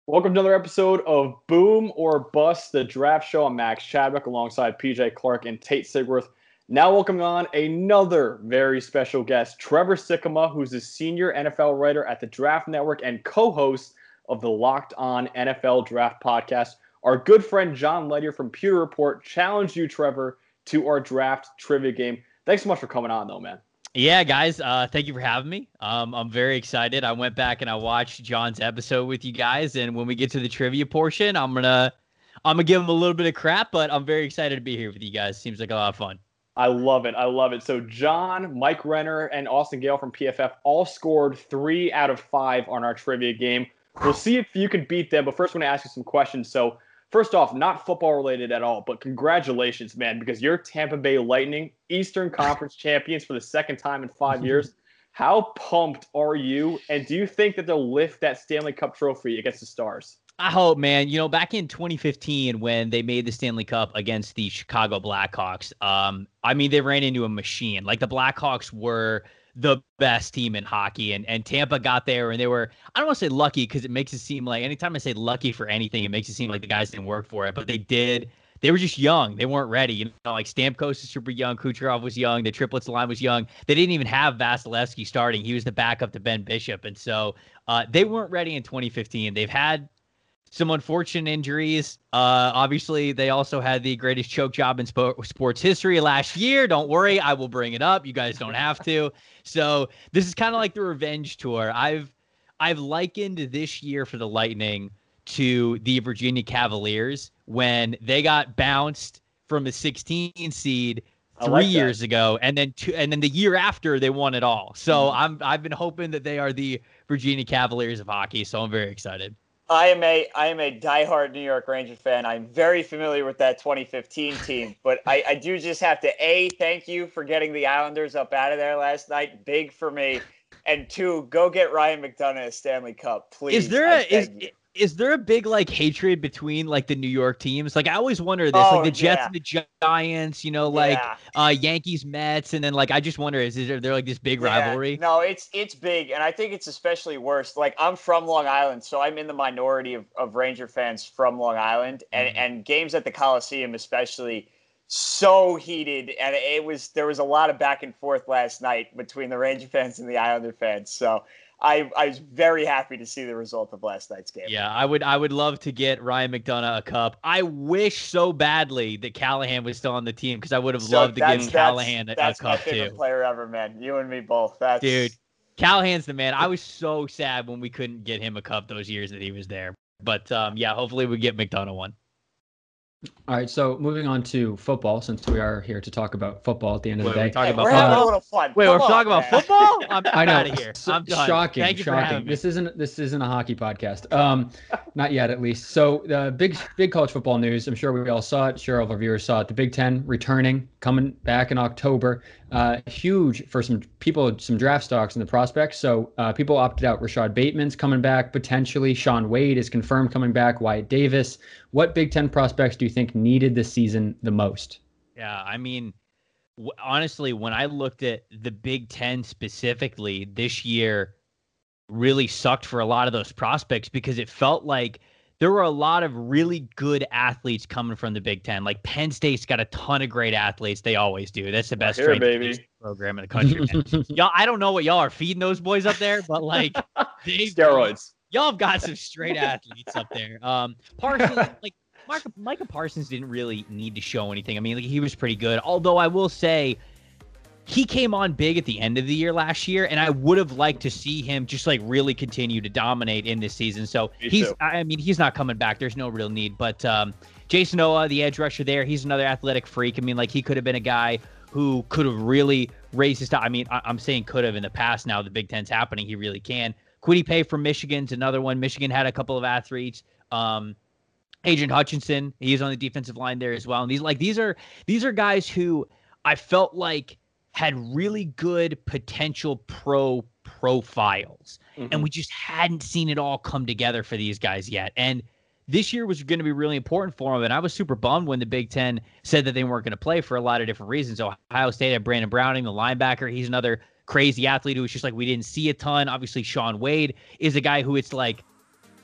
Welcome to another episode of Boom or Bust, the draft show. I'm Max Chadwick alongside PJ Clark and Tate Sigworth. Now welcoming on another very special guest, Trevor Sikkema, who's a senior NFL writer at the Draft Network and co-host of the Locked On NFL Draft podcast. Our good friend John Ledger from Pewter Report challenged you, Trevor, to our draft trivia game. Thanks so much for coming on, though, man. Yeah, guys, thank you for having me. I'm very excited. I went back and I watched John's episode with you guys, and when we get to the trivia portion, I'm gonna give him a little bit of crap, but I'm very excited to be here with you guys. Seems like a lot of fun. I love it. So John, Mike Renner, and Austin Gale from PFF all scored 3 out of 5 on our trivia game. We'll see if you can beat them, but first I want to ask you some questions. So first off, not football related at all, but congratulations, man, because you're Tampa Bay Lightning, Eastern Conference champions for the second time in 5 years. How pumped are you? And do you think that they'll lift that Stanley Cup trophy against the Stars? I hope, man. You know, back in 2015 when they made the Stanley Cup against the Chicago Blackhawks, they ran into a machine. Like, the Blackhawks were the best team in hockey, and Tampa got there, and they were, I don't want to say lucky, because it makes it seem like anytime I say lucky for anything, it makes it seem like the guys didn't work for it, but they did. They were just young. They weren't ready. You know, like Stamkos is super young. Kucherov was young. The triplets line was young. They didn't even have Vasilevsky starting. He was the backup to Ben Bishop. And so they weren't ready in 2015. They've had some unfortunate injuries. Obviously, they also had the greatest choke job in sports history last year. Don't worry, I will bring it up. You guys don't have to. So this is kind of like the revenge tour. I've likened this year for the Lightning to the Virginia Cavaliers when they got bounced from a 16 seed 3 years ago, and then the year after they won it all. So I've been hoping that they are the Virginia Cavaliers of hockey. So I'm very excited. I am a diehard New York Ranger fan. I'm very familiar with that 2015 team, but I do just have to thank you for getting the Islanders up out of there last night. Big for me. And 2, go get Ryan McDonagh a Stanley Cup, please. Is there a big hatred between the New York teams? I always wonder this, the Jets and the Giants, Yankees, Mets, and then I just wonder is there this big rivalry? No, it's big, and I think it's especially worse. I'm from Long Island, so I'm in the minority of Ranger fans from Long Island, and games at the Coliseum especially so heated, and there was a lot of back and forth last night between the Ranger fans and the Islander fans. So I was very happy to see the result of last night's game. Yeah, I would love to get Ryan McDonagh a cup. I wish so badly that Callahan was still on the team because I would have loved to give Callahan a cup too. That's my favorite player ever, man. You and me both. Dude, Callahan's the man. I was so sad when we couldn't get him a cup those years that he was there. But hopefully we get McDonagh one. All right, so moving on to football, since we are here to talk about football at the end of the day. We're having a little fun. Wait, we're talking about football? I'm out of here. I'm done. Shocking. Thank you for having me. This isn't a hockey podcast. Not yet, at least. So the big college football news. I'm sure we all saw it. Sure, all of our viewers saw it. The Big Ten returning, coming back in October. Huge for some people, some draft stocks and the prospects. So people opted out. Rashad Bateman's coming back potentially. Shaun Wade is confirmed coming back. Wyatt Davis. What Big Ten prospects do you think needed this season the most? Yeah, I mean, honestly, when I looked at the Big Ten specifically, this year really sucked for a lot of those prospects because it felt like there were a lot of really good athletes coming from the Big Ten. Like Penn State's got a ton of great athletes. They always do. That's the best program in the country. Y'all, I don't know what y'all are feeding those boys up there, but steroids. Y'all have got some straight athletes up there. Parsons, Micah Parsons didn't really need to show anything. I mean, he was pretty good. Although I will say he came on big at the end of the year last year, and I would have liked to see him just really continue to dominate in this season. So he's not coming back. There's no real need. But Jason Owa, the edge rusher there, he's another athletic freak. I mean, he could have been a guy who could have really raised his stock. I mean, I'm saying could have in the past. Now the Big Ten's happening. He really can. Kwity Paye from Michigan's another one. Michigan had a couple of athletes. Adrian Hutchinson, he's on the defensive line there as well. And these are guys who I felt like had really good potential pro profiles. Mm-hmm. And we just hadn't seen it all come together for these guys yet. And this year was going to be really important for them. And I was super bummed when the Big Ten said that they weren't going to play for a lot of different reasons. Ohio State had Brandon Browning, the linebacker. He's another crazy athlete who was just we didn't see a ton. Obviously, Shaun Wade is a guy who it's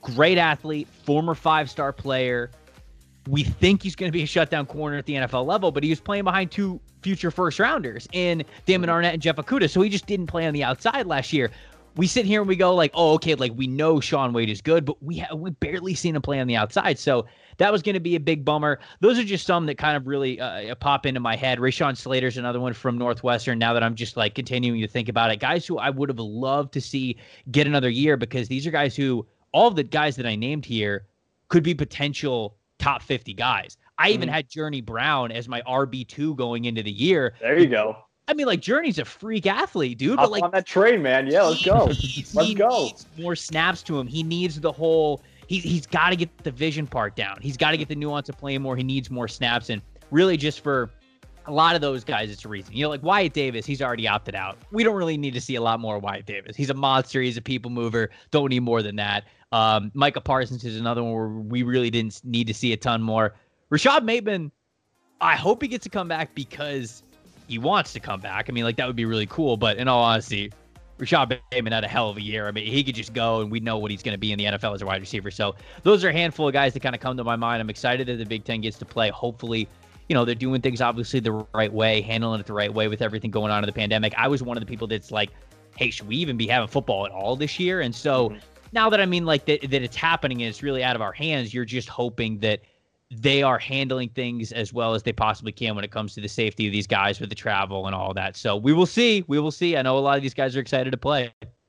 great athlete, former 5-star player. We think he's going to be a shutdown corner at the NFL level, but he was playing behind 2 future first-rounders in Damon Arnett and Jeff Okudah, so he just didn't play on the outside last year. We sit here and we go like, oh, okay, like we know Shaun Wade is good, but we barely seen him play on the outside. So that was going to be a big bummer. Those are just some that kind of really pop into my head. Rashawn Slater's another one from Northwestern. Now that I'm just like continuing to think about it, guys who I would have loved to see get another year, because these are guys who, all of the guys that I named here, could be potential top 50 guys. I even had Journey Brown as my RB2 going into the year. There you go. I mean, like, Journey's a freak athlete, dude. Hop but like on that train, man. Yeah, let's go. He go. needs more snaps to him. He needs the whole. He's got to get the vision part down. He's got to get the nuance of playing more. He needs more snaps, and really, just for a lot of those guys, it's a reason. You know, like Wyatt Davis, he's already opted out. We don't really need to see a lot more of Wyatt Davis. He's a monster. He's a people mover. Don't need more than that. Micah Parsons is another one where we really didn't need to see a ton more. Rashad Bateman, I hope he gets to come back because he wants to come back. I mean, like, that would be really cool. But in all honesty, Rashad Bateman had a hell of a year. I mean, he could just go and we know what he's going to be in the NFL as a wide receiver. So those are a handful of guys that kind of come to my mind. I'm excited that the Big Ten gets to play. Hopefully, you know, they're doing things obviously the right way, handling it the right way with everything going on in the pandemic. I was one of the people that's like, hey, should we even be having football at all this year? And so now that I mean, like, that it's happening and it's really out of our hands, you're just hoping that they are handling things as well as they possibly can when it comes to the safety of these guys with the travel and all that. So we will see. We will see. I know a lot of these guys are excited to play.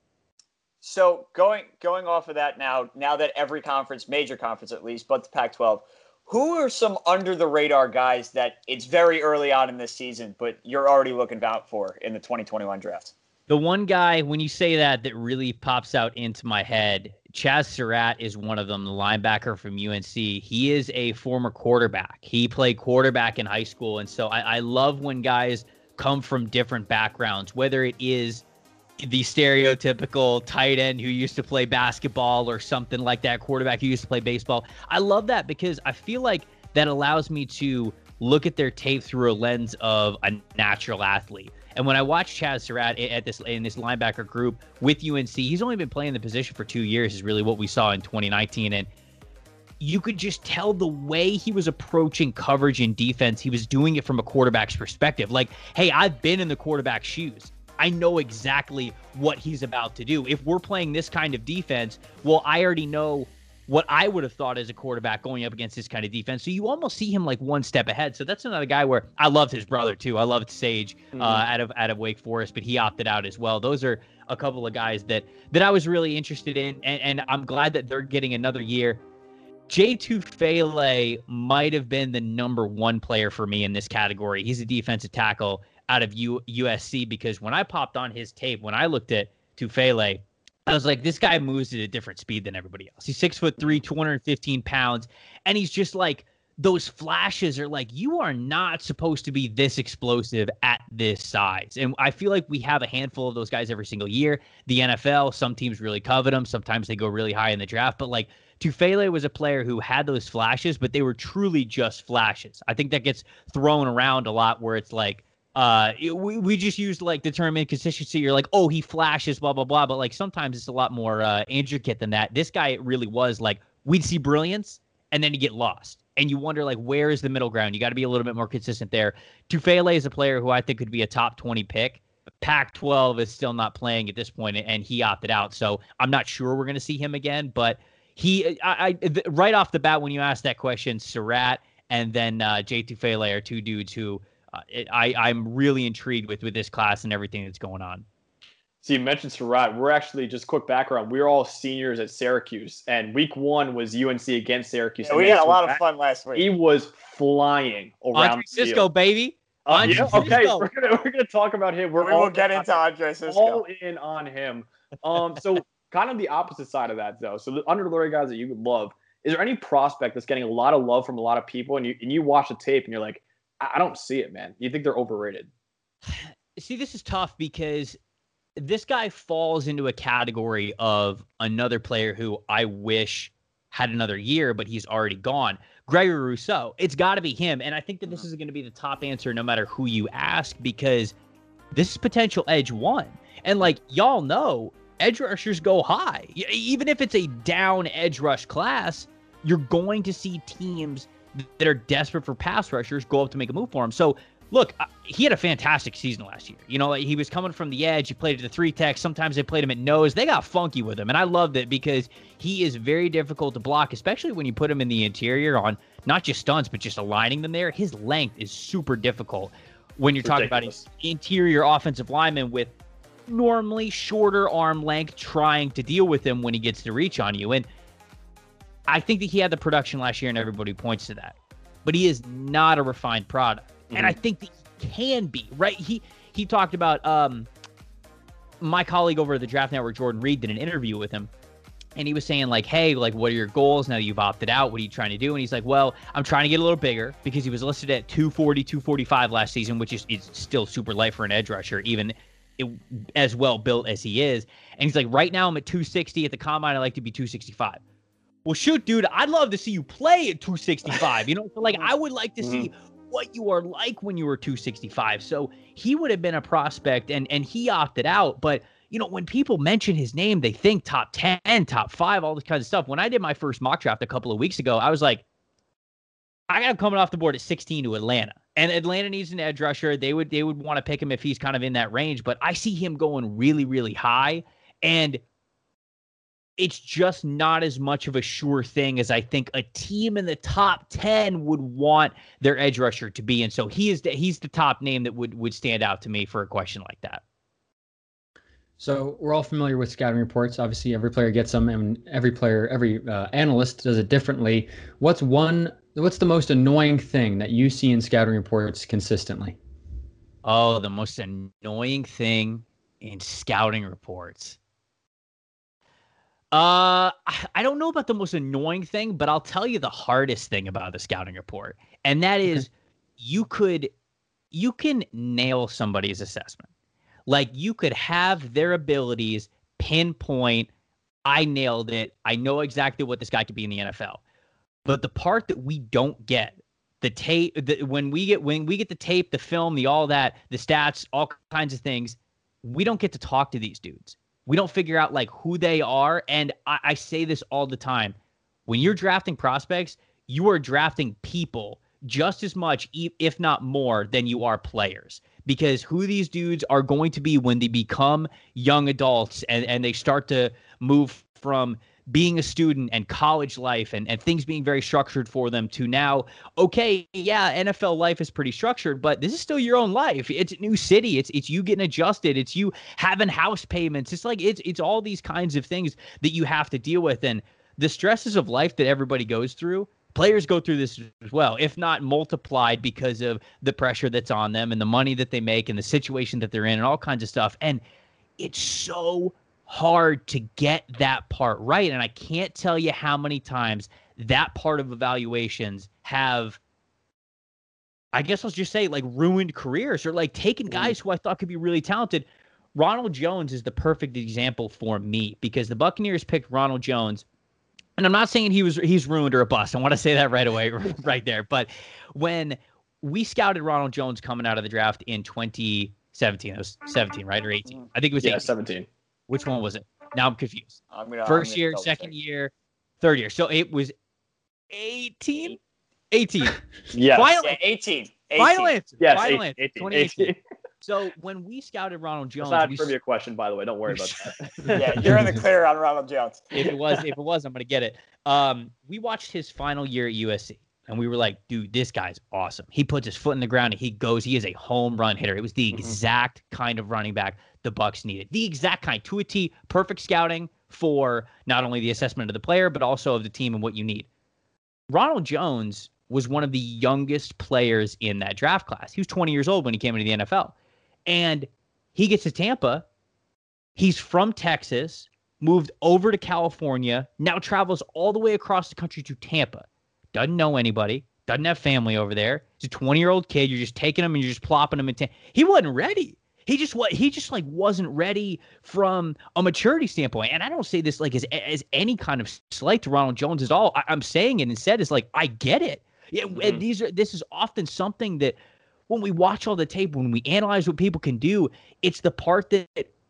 So going off of that now that every conference, major conference at least, but the Pac-12, who are some under the radar guys that it's very early on in this season, but you're already looking out for in the 2021 draft? The one guy, when you say that really pops out into my head, Chaz Surratt is one of them, the linebacker from UNC. He is a former quarterback. He played quarterback in high school. And so I love when guys come from different backgrounds, whether it is the stereotypical tight end who used to play basketball or something like that, quarterback who used to play baseball. I love that because I feel like that allows me to look at their tape through a lens of a natural athlete. And when I watched Chaz Surratt in this linebacker group with UNC, he's only been playing the position for 2 years is really what we saw in 2019. And you could just tell the way he was approaching coverage and defense, he was doing it from a quarterback's perspective. Like, hey, I've been in the quarterback's shoes. I know exactly what he's about to do. If we're playing this kind of defense, well, I already know what I would have thought as a quarterback going up against this kind of defense. So you almost see him like one step ahead. So that's another guy where I loved his brother too. I loved Sage out of Wake Forest, but he opted out as well. Those are a couple of guys that I was really interested in, and I'm glad that they're getting another year. Jay Tufele might have been the number one player for me in this category. He's a defensive tackle out of USC, because when I popped on his tape, when I looked at Tufele, I was like, this guy moves at a different speed than everybody else. He's 6'3", 215 pounds. And he's just like, those flashes are like, you are not supposed to be this explosive at this size. And I feel like we have a handful of those guys every single year. The NFL, some teams really covet them. Sometimes they go really high in the draft. But like, Tufele was a player who had those flashes, but they were truly just flashes. I think that gets thrown around a lot where it's like, we just used like the term inconsistency. You're like, oh, he flashes, blah, blah, blah. But like sometimes it's a lot more intricate than that. This guy, it really was like, we'd see brilliance and then you get lost. And you wonder, like, where is the middle ground? You got to be a little bit more consistent there. Tufele is a player who I think could be a top 20 pick. Pac-12 is still not playing at this point, and he opted out. So I'm not sure we're going to see him again. But right off the bat, when you ask that question, Surratt and then Jay Tufele are two dudes who I'm really intrigued with this class and everything that's going on. So you mentioned Surratt. We're actually, just quick background, we were all seniors at Syracuse, and week 1 was UNC against Syracuse. Yeah, we had a lot of fun last week. He was flying around Andre Cisco, baby. Yeah, okay, we're gonna talk about him. We will get into Andre Cisco. All in on him. So kind of the opposite side of that, though. So the underrated guys that you would love, is there any prospect that's getting a lot of love from a lot of people, and you watch the tape and you're like, I don't see it, man? You think they're overrated? See, this is tough because this guy falls into a category of another player who I wish had another year, but he's already gone. Gregory Rousseau. It's got to be him. And I think that this is going to be the top answer no matter who you ask, because this is potential edge one. And like y'all know, edge rushers go high. Even if it's a down edge rush class, you're going to see teams that are desperate for pass rushers go up to make a move for him. So, look, he had a fantastic season last year. You know, like, he was coming from the edge. He played at the 3-tech. Sometimes they played him at nose. They got funky with him, and I loved it because he is very difficult to block, especially when you put him in the interior on not just stunts, but just aligning them there. His length is super difficult when you're talking about an interior offensive lineman with normally shorter arm length trying to deal with him when he gets to reach on you. And I think that he had the production last year, and everybody points to that. But he is not a refined product. Mm-hmm. And I think that he can be, right? He talked about my colleague over at the Draft Network, Jordan Reed, did an interview with him. And he was saying, like, hey, like, what are your goals now that you've opted out? What are you trying to do? And he's like, well, I'm trying to get a little bigger, because he was listed at 240, 245 last season, which is still super light for an edge rusher, even as well built as he is. And he's like, right now I'm at 260 at the combine. I like to be 265. Well, shoot, dude, I'd love to see you play at 265. You know, so, like, I would like to see what you are like when you were 265. So he would have been a prospect, and he opted out. But, you know, when people mention his name, they think top 10, top 5, all this kind of stuff. When I did my first mock draft a couple of weeks ago, I was like, I got him coming off the board at 16 to Atlanta. And Atlanta needs an edge rusher. They would want to pick him if he's kind of in that range. But I see him going really, really high. And it's just not as much of a sure thing as I think a team in the top 10 would want their edge rusher to be. And so he's the top name that would stand out to me for a question like that. So we're all familiar with scouting reports. Obviously, every player gets them, and every analyst does it differently. What's the most annoying thing that you see in scouting reports consistently? Oh, the most annoying thing in scouting reports. I don't know about the most annoying thing, but I'll tell you the hardest thing about the scouting report. And that is you can nail somebody's assessment. Like, you could have their abilities pinpoint, I nailed it. I know exactly what this guy could be in the NFL. But the part that we don't get, the tape, when we get the tape, the film, the all that, the stats, all kinds of things, we don't get to talk to these dudes. We don't figure out, like, who they are. And I say this all the time. When you're drafting prospects, you are drafting people just as much, if not more, than you are players. Because who these dudes are going to be when they become young adults and they start to move from being a student and college life and things being very structured for them to now, okay, yeah, NFL life is pretty structured, but this is still your own life. It's a new city. It's you getting adjusted. It's you having house payments. It's like, it's all these kinds of things that you have to deal with. And the stresses of life that everybody goes through, players go through this as well, if not multiplied, because of the pressure that's on them and the money that they make and the situation that they're in and all kinds of stuff. And it's so hard to get that part right. And I can't tell you how many times that part of evaluations have, I guess I'll just say, like, ruined careers or, like, taken guys who I thought could be really talented. Ronald Jones is the perfect example for me, because the Buccaneers picked Ronald Jones. And I'm not saying he's ruined or a bust. I want to say that right away, right there. But when we scouted Ronald Jones coming out of the draft in 2017, it was 17, right? Or 18? I think it was 18. 17. Which one was it? Now I'm confused. First year, second year, third year. So it was 18? 18. Yes. Finally, 18. Final answer. Yes, Final answer. 18. 2018. So when we scouted Ronald Jones, that's not a trivia question, by the way. Don't worry about that. Yeah, you're in the clear on Ronald Jones. If it was, I'm gonna get it. We watched his final year at USC, and we were like, dude, this guy's awesome. He puts his foot in the ground and he goes. He is a home run hitter. It was the exact kind of running back the Bucs needed. The exact kind, to a T, perfect scouting for not only the assessment of the player, but also of the team and what you need. Ronald Jones was one of the youngest players in that draft class. He was 20 years old when he came into the NFL. And he gets to Tampa. He's from Texas, moved over to California, now travels all the way across the country to Tampa. Doesn't know anybody, doesn't have family over there. He's a 20-year-old kid. You're just taking him and you're just plopping him in Tampa. He wasn't ready. He just wasn't ready from a maturity standpoint. And I don't say this like as any kind of slight to Ronald Jones at all. I'm saying it instead is like, I get it. Yeah, and this is often something that when we watch all the tape, when we analyze what people can do, it's the part that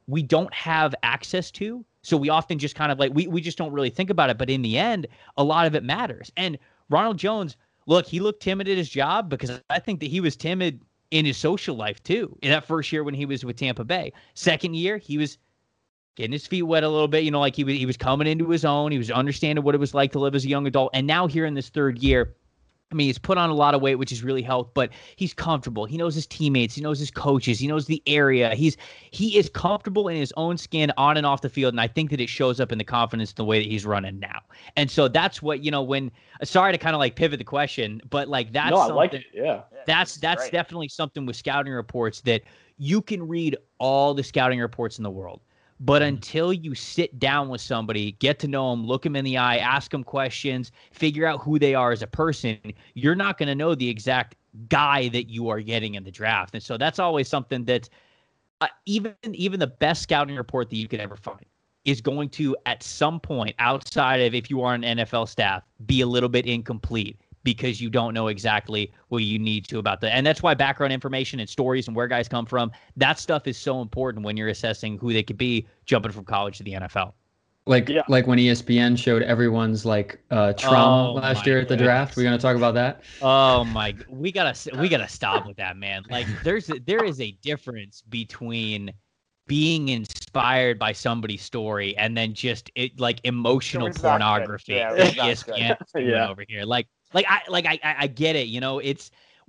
we don't have access to. So we often just kind of like, we just don't really think about it. But in the end, a lot of it matters. And Ronald Jones, look, he looked timid at his job because I think that he was timid in his social life too. In that first year when he was with Tampa Bay. Second year, he was getting his feet wet a little bit. You know, like he was coming into his own. He was understanding what it was like to live as a young adult. And now here in this third year, I mean, he's put on a lot of weight, which has really helped, but he's comfortable. He knows his teammates. He knows his coaches. He knows the area. He is comfortable in his own skin on and off the field, and I think that it shows up in the confidence in the way that he's running now. And so that's what, you know, when – sorry to kind of like pivot the question, but like that's no, I like it. Yeah. That's definitely something with scouting reports that you can read all the scouting reports in the world. But until you sit down with somebody, get to know them, look them in the eye, ask them questions, figure out who they are as a person, you're not going to know the exact guy that you are getting in the draft. And so that's always something that even the best scouting report that you could ever find is going to, at some point outside of if you are an NFL staff, be a little bit incomplete because you don't know exactly what you need to about and that's why background information and stories and where guys come from, that stuff is so important when you're assessing who they could be jumping from college to the NFL. Like when ESPN showed everyone's like trauma last year at the draft. We're gonna talk about that. Oh my, we gotta stop with that, man. Like there is a difference between being inspired by somebody's story and then just like emotional pornography. ESPN over here, I get it. You know, it's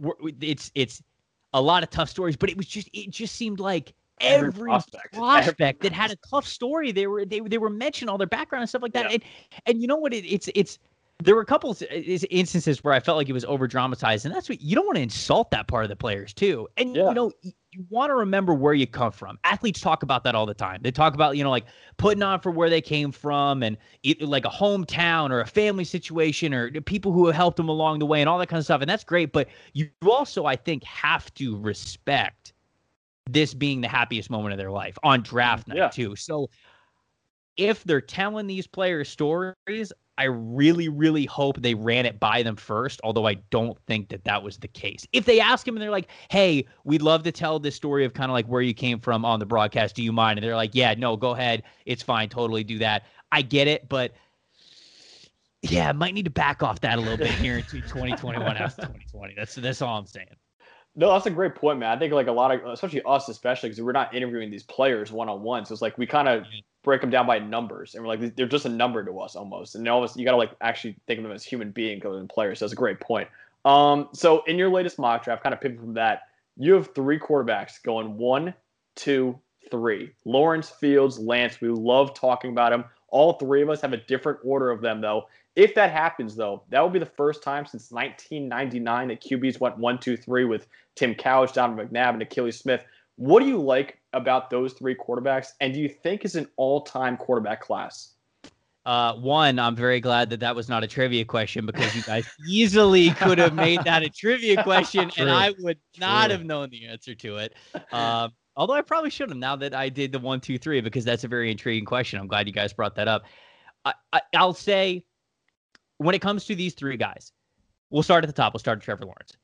a lot of tough stories, but it just seemed like every prospect that had a tough story, they were mentioning all their background and stuff like that. And you know what? It's there were a couple of instances where I felt like it was over dramatized, and that's what you don't want to insult that part of the players too. And you know, you want to remember where you come from. Athletes talk about that all the time. They talk about, you know, like putting on for where they came from and like a hometown or a family situation or people who have helped them along the way and all that kind of stuff. And that's great. But you also, I think, have to respect this being the happiest moment of their life on draft night too. So if they're telling these players stories, I really, really hope they ran it by them first, although I don't think that was the case. If they ask him and they're like, hey, we'd love to tell this story of kind of like where you came from on the broadcast. Do you mind? And they're like, yeah, no, go ahead. It's fine. Totally do that. I get it. But yeah, might need to back off that a little bit here into 2021 after 2020. That's all I'm saying. No, that's a great point, man. I think like a lot of, especially us, especially because we're not interviewing these players one-on-one. So it's like we kind of break them down by numbers, and we're like, they're just a number to us almost. And almost you got to like actually think of them as human beings other than players. So that's a great point. So in your latest mock draft, kind of pivot from that, you have 3 quarterbacks going 1, 2, 3. Lawrence, Fields, Lance. We love talking about them. All 3 of us have a different order of them, though. If that happens, though, that will be the first time since 1999 that QBs went 1, 2, 3 with Tim Couch, Donovan McNabb, and Achilles Smith. What do you like about those 3 quarterbacks, and do you think is an all-time quarterback class? One, I'm very glad that was not a trivia question because you guys easily could have made that a trivia question, and I would not have known the answer to it. Although I probably should have now that I did the 1, 2, 3 because that's a very intriguing question. I'm glad you guys brought that up. I'll say when it comes to these 3 guys, we'll start at the top. We'll start at Trevor Lawrence.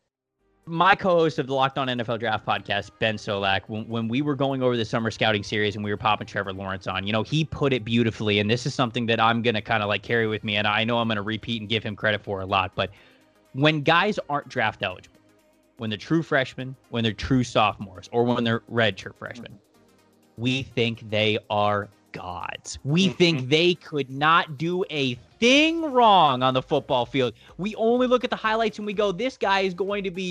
My co-host of the Locked On NFL Draft podcast, Ben Solak, when we were going over the summer scouting series and we were popping Trevor Lawrence on, you know, he put it beautifully. And this is something that I'm going to kind of like carry with me. And I know I'm going to repeat and give him credit for a lot. But when guys aren't draft eligible, when they're true freshmen, when they're true sophomores, or when they're redshirt freshmen, we think they are gods. We think they could not do a thing wrong on the football field. We only look at the highlights and we go, this guy is going to be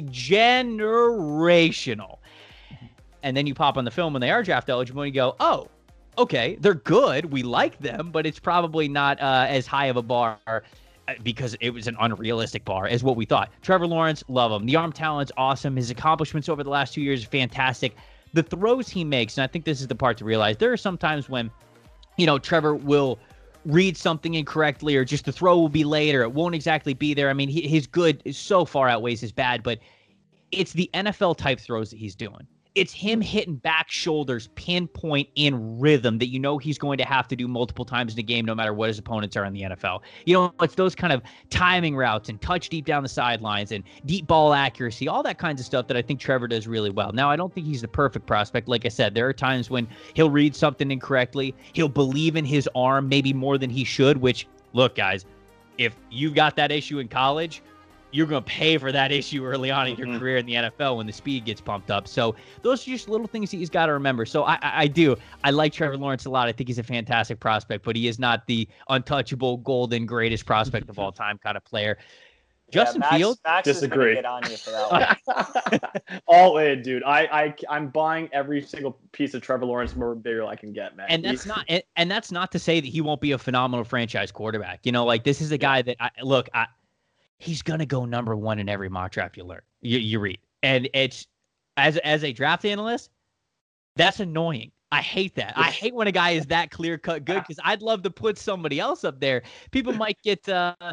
generational. And then you pop on the film when they are draft eligible and you go, oh, okay, they're good. We like them, but it's probably not as high of a bar because it was an unrealistic bar as what we thought. Trevor Lawrence, love him. The arm talent's awesome. His accomplishments over the last 2 years are fantastic. The throws he makes, and I think this is the part to realize, there are some times when, you know, Trevor will read something incorrectly or just the throw will be late or it won't exactly be there. I mean, his good so far outweighs his bad, but it's the NFL type throws that he's doing. It's him hitting back shoulders, pinpoint in rhythm that you know he's going to have to do multiple times in a game, no matter what his opponents are in the NFL. You know, it's those kind of timing routes and touch deep down the sidelines and deep ball accuracy, all that kinds of stuff that I think Trevor does really well. Now, I don't think he's the perfect prospect. Like I said, there are times when he'll read something incorrectly. He'll believe in his arm maybe more than he should, which, look, guys, if you got that issue in college, you're going to pay for that issue early on in your career in the NFL when the speed gets pumped up. So those are just little things that he's got to remember. So I like Trevor Lawrence a lot. I think he's a fantastic prospect, but he is not the untouchable, golden, greatest prospect of all time kind of player. Justin Fields? Max disagree. Is get on you for that one. All in, dude. I'm buying every single piece of Trevor Lawrence memorabilia I can get, man. And that's not to say that he won't be a phenomenal franchise quarterback. You know, like this is a guy that he's going to go number one in every mock draft you read. And it's, as a draft analyst, that's annoying. I hate that. I hate when a guy is that clear-cut good, because I'd love to put somebody else up there. People might get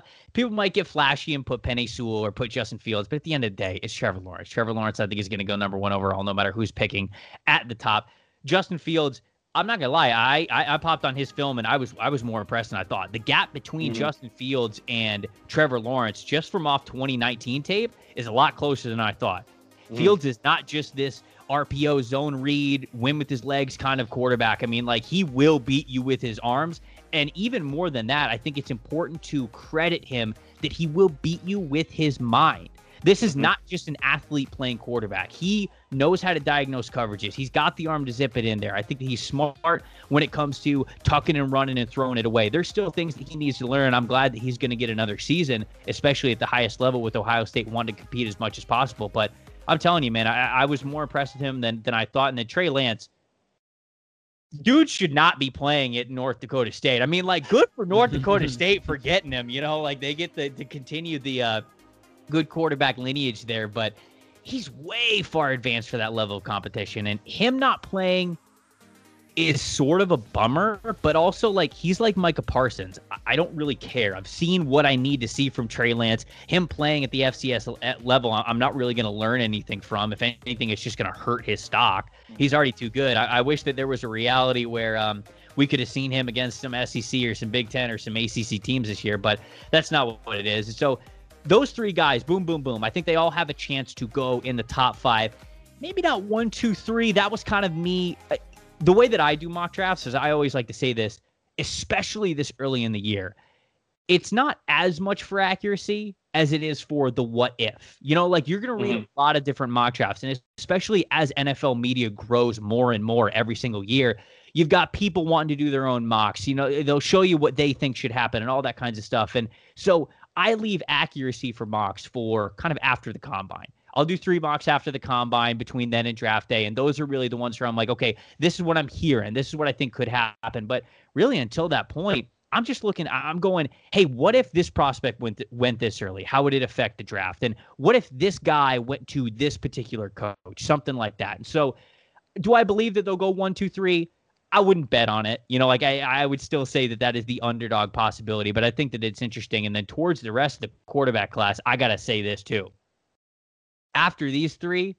flashy and put Penei Sewell or put Justin Fields, but at the end of the day, it's Trevor Lawrence. Trevor Lawrence, I think, is going to go number one overall, no matter who's picking at the top. Justin Fields, I'm not gonna lie. I popped on his film and I was more impressed than I thought. The gap between Justin Fields and Trevor Lawrence, just from off 2019 tape, is a lot closer than I thought. Fields is not just this RPO zone read, win with his legs kind of quarterback. I mean, like, he will beat you with his arms. And even more than that, I think it's important to credit him that he will beat you with his mind. This is not just an athlete playing quarterback. He knows how to diagnose coverages. He's got the arm to zip it in there. I think that he's smart when it comes to tucking and running and throwing it away. There's still things that he needs to learn. I'm glad that he's going to get another season, especially at the highest level, with Ohio State wanting to compete as much as possible. But I'm telling you, man, I was more impressed with him than I thought. And then Trey Lance, dude should not be playing at North Dakota State. I mean, like, good for North Dakota State for getting him. You know, like, they get to continue the good quarterback lineage there, but he's way far advanced for that level of competition, and him not playing is sort of a bummer, but also, like, he's like Micah Parsons. I don't really care. I've seen what I need to see from Trey Lance. Him playing at the FCS level, I'm not really going to learn anything from. If anything, it's just going to hurt his stock. He's already too good. I wish that there was a reality where we could have seen him against some SEC or some Big Ten or some ACC teams this year, but that's not what it is. So those three guys, boom, boom, boom, I think they all have a chance to go in the top five. Maybe not 1, 2, 3. That was kind of me. The way that I do mock drafts is, I always like to say this, especially this early in the year, it's not as much for accuracy as it is for the what if. You know, like, you're going to read a lot of different mock drafts, and especially as NFL media grows more and more every single year, you've got people wanting to do their own mocks. You know, they'll show you what they think should happen and all that kinds of stuff. And so I leave accuracy for mocks for kind of after the combine. I'll do 3 mocks after the combine between then and draft day. And those are really the ones where I'm like, okay, this is what I'm hearing. This is what I think could happen. But really, until that point, I'm just looking, I'm going, hey, what if this prospect went this early? How would it affect the draft? And what if this guy went to this particular coach? Something like that. And so, do I believe that they'll go 1, 2, 3? I wouldn't bet on it. You know, like, I would still say that is the underdog possibility, but I think that it's interesting. And then towards the rest of the quarterback class, I got to say this too. After these 3,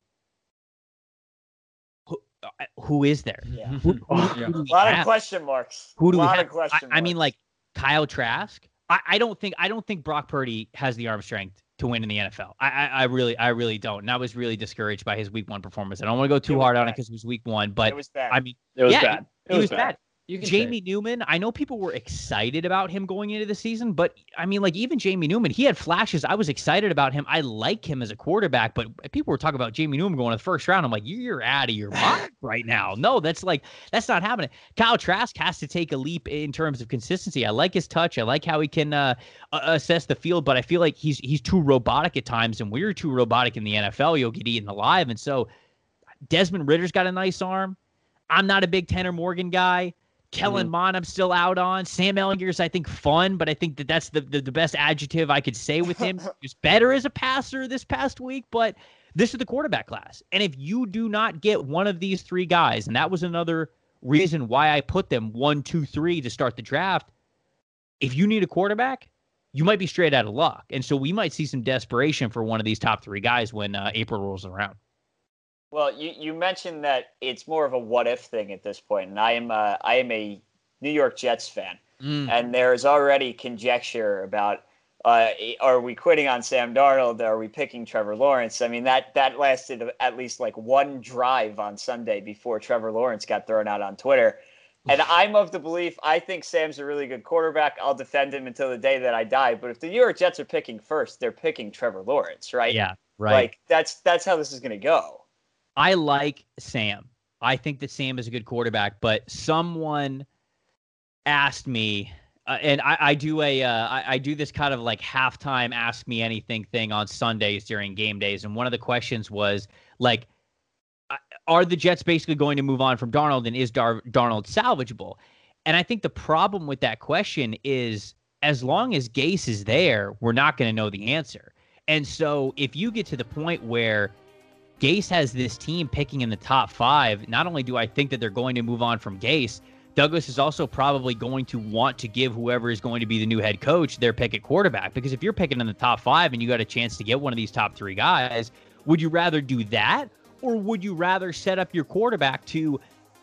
who is there? Yeah. Who a lot of question marks. Who do we have? have? I mean, like, Kyle Trask. I don't think Brock Purdy has the arm strength to win in the NFL. I really don't. And I was really discouraged by his week 1 performance. I don't want to go too hard on it because it was week 1, but it was bad. I mean, it was bad. It was bad. Jamie Newman, I know people were excited about him going into the season, but I mean, like, even Jamie Newman, he had flashes. I was excited about him. I like him as a quarterback, but people were talking about Jamie Newman going to the first round. I'm like, you're out of your mind right now. No, that's not happening. Kyle Trask has to take a leap in terms of consistency. I like his touch. I like how he can assess the field, but I feel like he's too robotic at times, and we're too robotic in the NFL. You'll get eaten alive. And so Desmond Ritter's got a nice arm. I'm not a big Tanner Morgan guy. Kellen Mond, I'm still out on. Sam Ehlinger's, I think, fun, but I think that's the best adjective I could say with him. He's better as a passer this past week, but this is the quarterback class. And if you do not get one of these 3 guys, and that was another reason why I put them 1, 2, 3 to start the draft, if you need a quarterback, you might be straight out of luck. And so we might see some desperation for one of these top 3 guys when April rolls around. Well, you mentioned that it's more of a what if thing at this point, and I am a New York Jets fan, and there's already conjecture about are we quitting on Sam Darnold? Are we picking Trevor Lawrence? I mean, that lasted at least like one drive on Sunday before Trevor Lawrence got thrown out on Twitter. And I'm of the belief, I think Sam's a really good quarterback. I'll defend him until the day that I die. But if the New York Jets are picking first, they're picking Trevor Lawrence, right? Yeah, right. Like that's how this is going to go. I like Sam. I think that Sam is a good quarterback, but someone asked me, and I do this kind of like halftime ask me anything thing on Sundays during game days, and one of the questions was like, are the Jets basically going to move on from Darnold, and is Darnold salvageable? And I think the problem with that question is, as long as Gase is there, we're not going to know the answer. And so if you get to the point where Gase has this team picking in the top 5, not only do I think that they're going to move on from Gase, Douglas is also probably going to want to give whoever is going to be the new head coach their pick at quarterback. Because if you're picking in the top 5 and you got a chance to get one of these top 3 guys, would you rather do that? Or would you rather set up your quarterback to,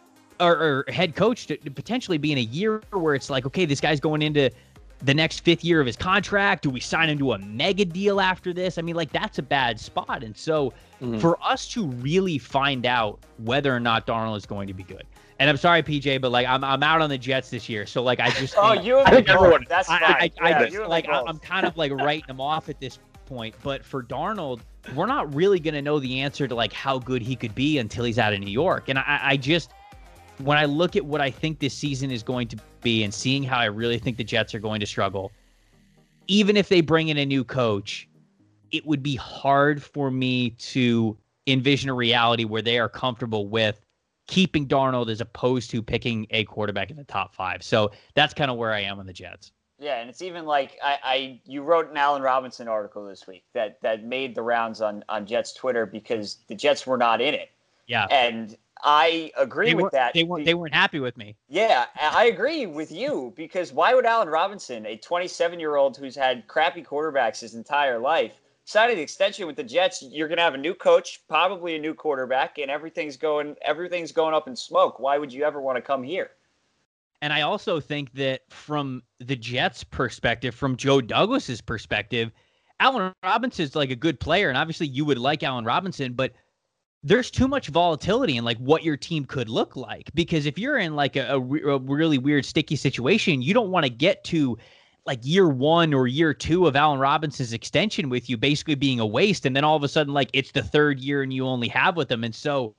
or head coach to potentially be in a year where it's like, okay, this guy's going into the next 5th year of his contract. Do we sign him to a mega deal after this? I mean, like, that's a bad spot. And so for us to really find out whether or not Darnold is going to be good. And I'm sorry, PJ, but like I'm out on the Jets this year. So like I just I think everyone. That's fine. I'm kind of like writing him off at this point. But for Darnold, we're not really going to know the answer to like how good he could be until he's out of New York. And I just, when I look at what I think this season is going to be and seeing how I really think the Jets are going to struggle, even if they bring in a new coach, it would be hard for me to envision a reality where they are comfortable with keeping Darnold as opposed to picking a quarterback in the top 5. So that's kind of where I am on the Jets. Yeah, and it's even like you wrote an Allen Robinson article this week that made the rounds on Jets Twitter because the Jets were not in it. Yeah. And I agree with that. They weren't happy with me. Yeah, I agree with you because why would Allen Robinson, a 27-year-old who's had crappy quarterbacks his entire life, sign an extension with the Jets? You're going to have a new coach, probably a new quarterback, and everything's going up in smoke. Why would you ever want to come here? And I also think that from the Jets' perspective, from Joe Douglas's perspective, Allen Robinson is like a good player, and obviously you would like Allen Robinson, but there's too much volatility in like what your team could look like. Because if you're in like a really weird, sticky situation, you don't want to get to like year 1 or year 2 of Allen Robinson's extension with you basically being a waste, and then all of a sudden like it's the 3rd year and you only have with them. And so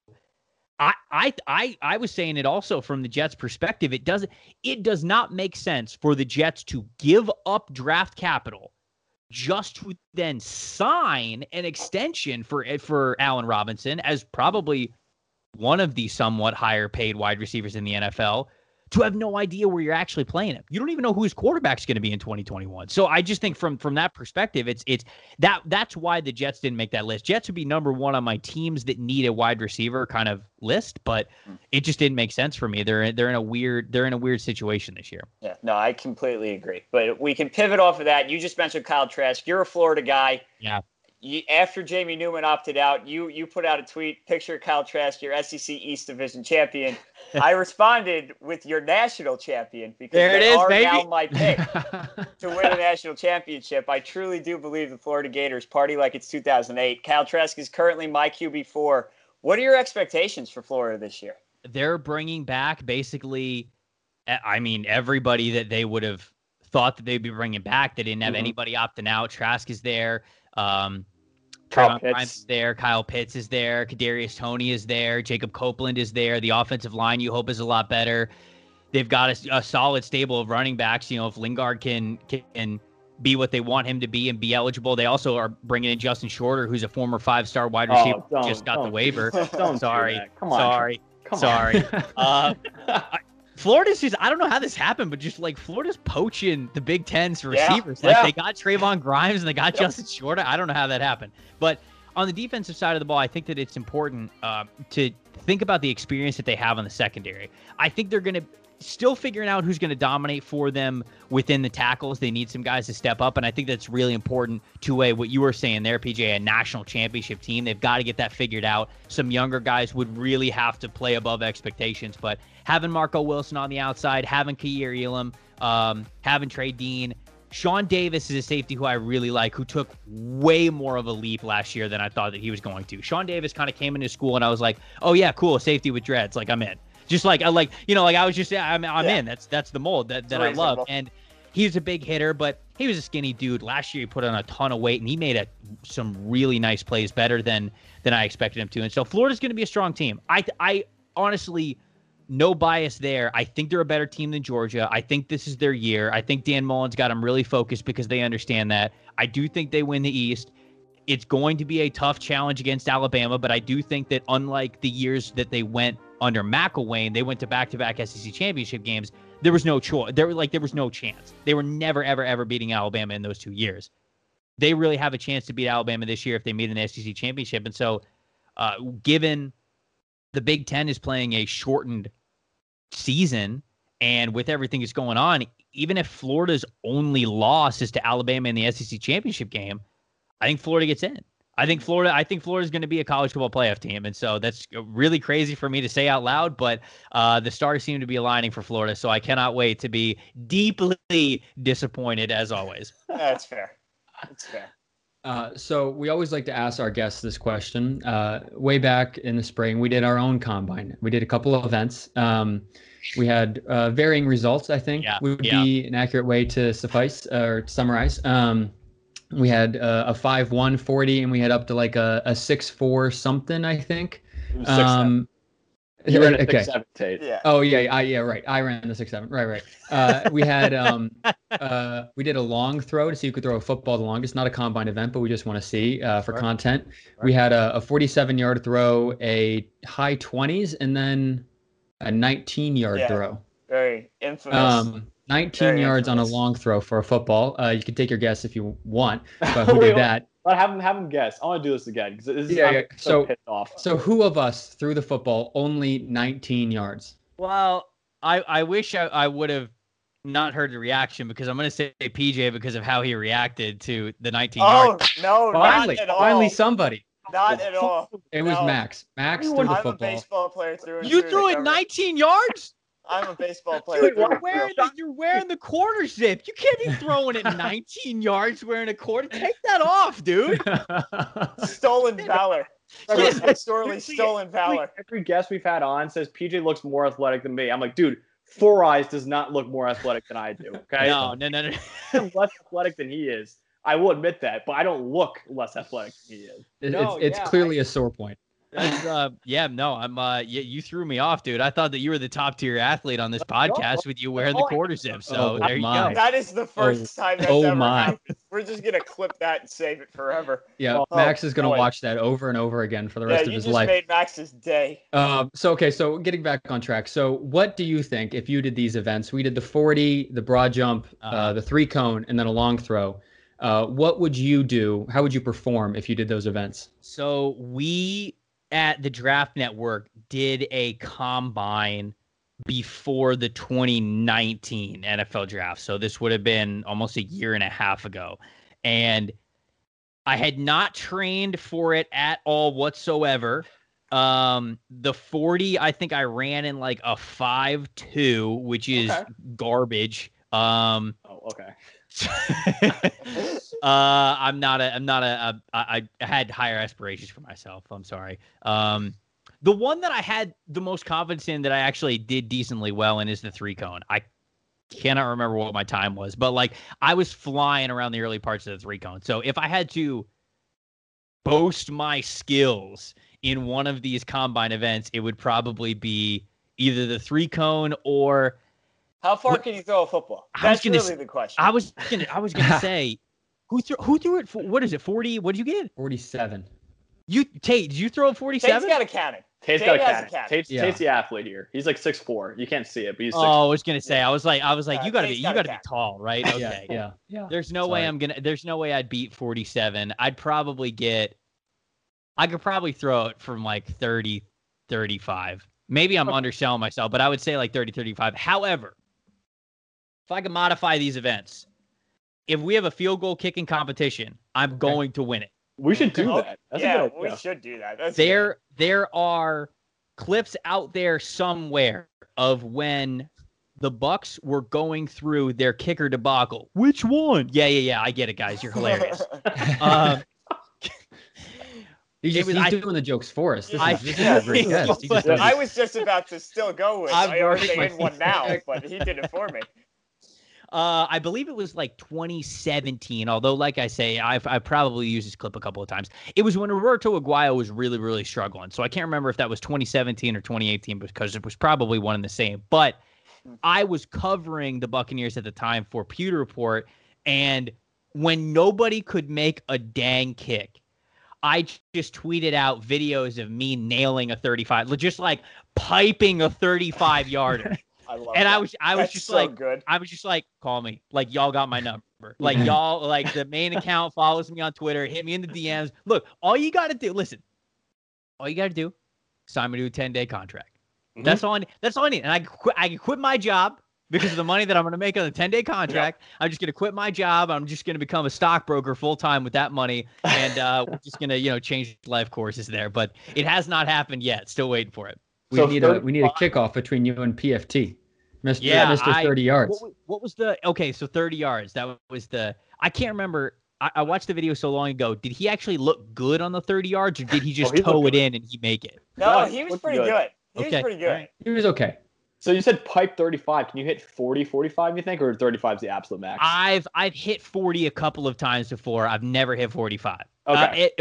I was saying it also from the Jets' perspective. It does not make sense for the Jets to give up draft capital just to then sign an extension for Allen Robinson as probably one of the somewhat higher paid wide receivers in the NFL, to have no idea where you're actually playing him. You don't even know who his quarterback's going to be in 2021. So I just think from that perspective, that's why the Jets didn't make that list. Jets would be number 1 on my teams that need a wide receiver kind of list, but it just didn't make sense for me. They're in a weird situation this year. Yeah, no, I completely agree. But we can pivot off of that. You just mentioned Kyle Trask. You're a Florida guy. Yeah. After Jamie Newman opted out, you put out a tweet, picture Kyle Trask, your SEC East Division champion. I responded with your national champion because they are now my pick to win a national championship. I truly do believe the Florida Gators party like it's 2008. Kyle Trask is currently my QB4. What are your expectations for Florida this year? They're bringing back basically, I mean, everybody that they would have thought that they'd be bringing back. They didn't have anybody opting out. Trask is there. Kyle Pitts is there. Kyle Pitts is there. Kadarius Toney is there. Jacob Copeland is there. The offensive line, you hope, is a lot better. They've got a solid stable of running backs. You know, if Lingard can be what they want him to be and be eligible. They also are bringing in Justin Shorter, who's a former 5-star wide receiver, just got the waiver. Sorry. Come on. Sorry. Florida's just, I don't know how this happened, but just like Florida's poaching the Big Ten's receivers. They got Trayvon Grimes and they got Justin Shorter. I don't know how that happened. But on the defensive side of the ball, I think that it's important to think about the experience that they have on the secondary. I think they're going to, still figuring out who's going to dominate for them within the tackles. They need some guys to step up, and I think that's really important to what you were saying there, PJ, a national championship team. They've got to get that figured out. Some younger guys would really have to play above expectations, but having Marco Wilson on the outside, having Kaiir Elam, having Trey Dean, Sean Davis is a safety who I really like, who took way more of a leap last year than I thought that he was going to. Sean Davis kind of came into school, and I was like, oh, yeah, cool, safety with dreads. Like, I'm in. Just like, I was just, I'm in. That's the mold that I love. And he's a big hitter, but he was a skinny dude. Last year, he put on a ton of weight, and he made some really nice plays, better than I expected him to. And so Florida's going to be a strong team. I honestly, no bias there. I think they're a better team than Georgia. I think this is their year. I think Dan Mullen's got them really focused because they understand that. I do think they win the East. It's going to be a tough challenge against Alabama, but I do think that unlike the years that they went under McElwain, they went to back-to-back SEC championship games. There was no choice. There was no chance. They were never, ever, ever beating Alabama in those 2 years. They really have a chance to beat Alabama this year if they meet in the SEC championship. And so, given the Big Ten is playing a shortened season, and with everything that's going on, even if Florida's only loss is to Alabama in the SEC championship game, I think Florida gets in. I think Florida's going to be a college football playoff team. And so that's really crazy for me to say out loud, but the stars seem to be aligning for Florida. So I cannot wait to be deeply disappointed as always. That's fair. That's fair. So we always like to ask our guests this question. Way back in the spring, we did our own combine. We did a couple of events. We had varying results, I think, would be an accurate way to summarize. We had a 5.1 40, and we had up to like a 6.4 something, I think. It was 6.7. You ran a 6.7, Tate. Yeah. Oh yeah, right. I ran the 6.7. Right. We had we did a long throw to see who could throw a football the longest. Not a combine event, but we just want to see for content. Right. We had a 47-yard throw, a high 20s, and then a 19-yard throw. Very infamous. 19 yards on a long throw for a football. You can take your guess if you want, but who did that? Have him guess. I want to do this again because I'm so pissed off. So who of us threw the football only 19 yards? Well, I wish I would have not heard the reaction, because I'm going to say PJ because of how he reacted to the 19 yards. Oh, no, finally, not at all. Finally somebody. Not at all. It was Max. Max threw the football. I'm a baseball player through and You through. threw it 19 yards? I'm a baseball player. Dude, you're wearing the quarter zip. You can't be throwing it 19 yards wearing a quarter. Take that off, dude. Stolen valor. Sorely stolen valor. Every guest we've had on says PJ looks more athletic than me. I'm like, dude, Four Eyes does not look more athletic than I do. Okay. No. I'm less athletic than he is. I will admit that, but I don't look less athletic than he is. It's clearly a sore point. You threw me off, dude. I thought that you were the top tier athlete on this podcast with you wearing the quarter zip. So there you go. That is the first time that's ever happened. We're just gonna clip that and save it forever. Yeah, Max is gonna watch that over and over again for the rest of his life. You just made Max's day. So getting back on track. So what do you think if you did these events? We did the 40, the broad jump, the 3-cone, and then a long throw. What would you do? How would you perform if you did those events? So we at the Draft Network did a combine before the 2019 NFL draft. So this would have been almost a year and a half ago. And I had not trained for it at all whatsoever. The 40, I think I ran in like a 5.2, which is garbage. Okay. I had higher aspirations for myself. I'm sorry. The one that I had the most confidence in that I actually did decently well in is the 3-cone. I cannot remember what my time was, but like I was flying around the early parts of the 3-cone. So if I had to boast my skills in one of these combine events, it would probably be either the 3-cone or. How far can you throw a football? That's really the question. I was gonna say, who threw it? What is it? 40? What did you get? 47. Tate, did you throw a 47? Tate's got a cannon. Tate's got a cannon. Tate's the athlete here. He's like 6'4". You can't see it, but he's 6'4". I was gonna say. I was like, you gotta be tall, right? Okay. Yeah. There's no way I'd beat 47. I could probably throw it from like 30, 35. Maybe I'm underselling myself, but I would say like 30, 35. However, if I can modify these events, if we have a field goal kicking competition, I'm going to win it. We should do that. That's a good idea. We should do that. There are clips out there somewhere of when the Bucks were going through their kicker debacle. Which one? Yeah. I get it, guys. You're hilarious. He's doing the jokes for us. This is a great test. I was just about to still go with. I already in one now, but he did it for me. I believe it was like 2017, although, like I say, I've probably used this clip a couple of times. It was when Roberto Aguayo was really, really struggling. So I can't remember if that was 2017 or 2018 because it was probably one and the same. But I was covering the Buccaneers at the time for Pewter Report, and when nobody could make a dang kick, I just tweeted out videos of me nailing a 35, just like piping a 35-yarder. I was just like, call me. Like, y'all got my number. Like, y'all, like, the main account follows me on Twitter. Hit me in the DMs. Look, all you got to do is sign me to a 10-day contract. Mm-hmm. That's all I need. And I can quit my job because of the money that I'm going to make on the 10-day contract. Yep. I'm just going to quit my job. I'm just going to become a stockbroker full-time with that money. And we're just going to, change life courses there. But it has not happened yet. Still waiting for it. We need a kickoff between you and PFT. Mr. 30 yards. What was so 30 yards. That was I can't remember. I watched the video so long ago. Did he actually look good on the 30 yards, or did he just toe it in and he make it? No, he was pretty good. He was pretty good. He was okay. So you said pipe 35. Can you hit 40, 45, you think, or 35 is the absolute max? I've hit 40 a couple of times before. I've never hit 45. Okay.